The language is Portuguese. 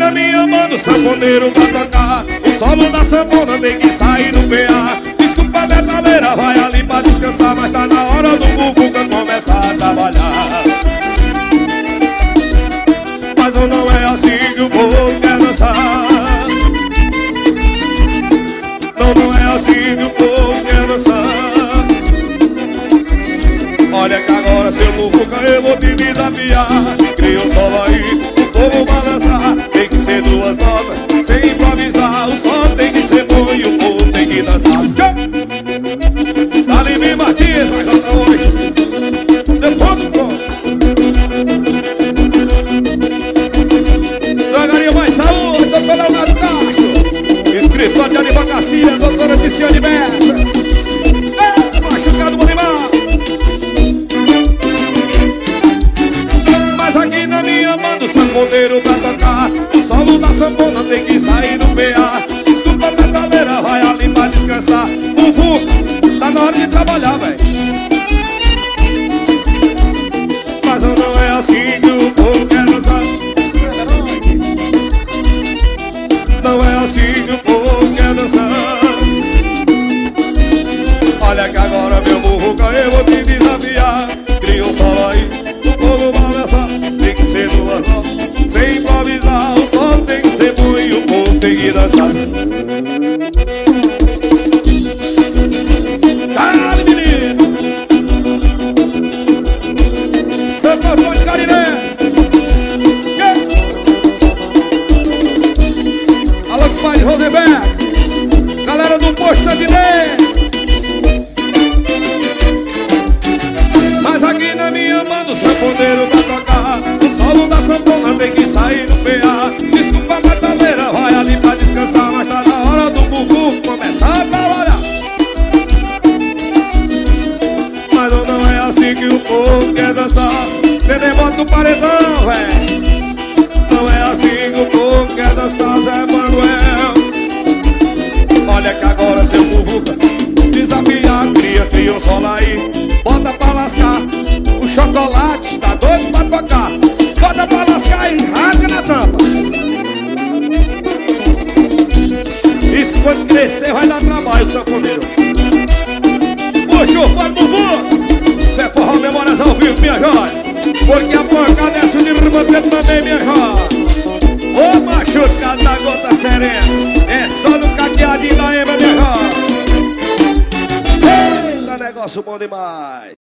na minha mão o sanfoneiro pra tocar. O solo da sanfona tem que sair no PA. Desculpa, metaleira, vai ali pra descansar, mas tá na hora do bufuca começar a trabalhar. Mas não é assim que o povo quer dançar. Não é assim que o povo quer dançar. Olha que agora, seu bufuca, eu vou te desafiar. Cria um solo aí, o povo balançar. Tem que ser duas notas, sem improvisar. O som tem que ser bom e o povo tem que dançar. Dali me Martins, vai cantar hoje. Depois do som. Devagarinho mais saúde, doutor Leonardo Castro. Escritório de advocacia, doutora Ticiane Bessa. Machucado bom demais. Mas aqui na minha mão o sanfoneiro pra tocar. O solo da sanfona tem que sair no PA. Desculpa, metaleira, vai ali pra descansar. Bufu, tá na hora de trabalhar, véi. Mas não é assim que o povo quer dançar. Não é assim que o povo quer dançar. Olha que agora, meu burruca, eu vou te desafiar. Cria um solo aí, o povo balançar. Tem que ser duas notas, sem improvisar. O som tem que ser bom e o povo tem que dançar. Caralho, menino! Santo Antônio Cariné! Alô, pai de Rosenberg! Galera do Posto Santinê! Mas aqui na minha mão o sanfoneiro pra tocar. O solo da sanfona tem que sair no PA. Desculpa, metaleira, vai ali pra descansar, mas tá na hora do bufu começar a trabalhar. Mas não é assim que o povo quer dançar. Neném, bota o paredão, véi. Não é assim que o povo quer dançar, Zé Manuel. Olha que agora, seu bufuca, desafiar, cria um solo aí. Bota pra lascar, o chocolate tá doido pra tocar. Bota pra lascar e rasga na tampa. Isso quando crescer vai dar trabalho, sanfoneiro. Puxa, faz bubu. Isso é forró memórias ao vivo, minha joia. Porque a pancada é de rebater também, minha joia. Ô machucado da gota serena, é só no caqueadinho da ema, minha joia. Eita, negócio bom demais.